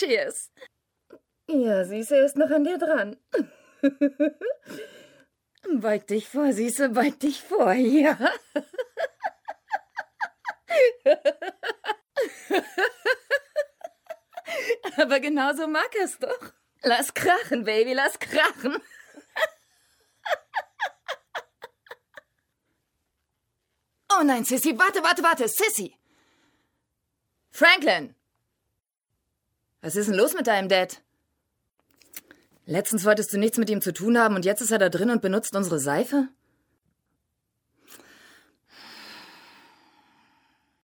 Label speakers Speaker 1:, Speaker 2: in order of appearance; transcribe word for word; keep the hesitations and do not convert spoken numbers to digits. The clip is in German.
Speaker 1: Cheers.
Speaker 2: Ja, siehst du, er ist noch an dir dran.
Speaker 1: Beug dich vor, Süße, beug dich vor, ja. Aber genauso mag er es doch. Lass krachen, Baby, lass krachen. Oh nein, Sissy, warte, warte, warte, Sissy. Franklin. Was ist denn los mit deinem Dad? Letztens wolltest du nichts mit ihm zu tun haben und jetzt ist er da drin und benutzt unsere Seife?